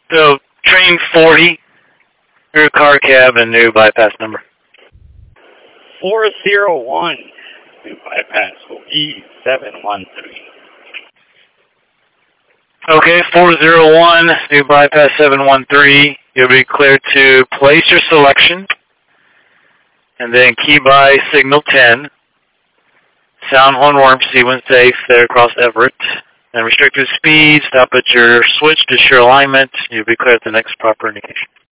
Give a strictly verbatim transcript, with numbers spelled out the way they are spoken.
So, train forty, your car cab and new bypass number. four zero one, new bypass will be seven one three. Okay, four zero one, new bypass seven one three. You'll be cleared to place your selection, and then key by signal ten. Sound horn warm, proceed when safe there across Everett. And restricted speed, stop at your switch to sure alignment. You'll be cleared at the next proper indication.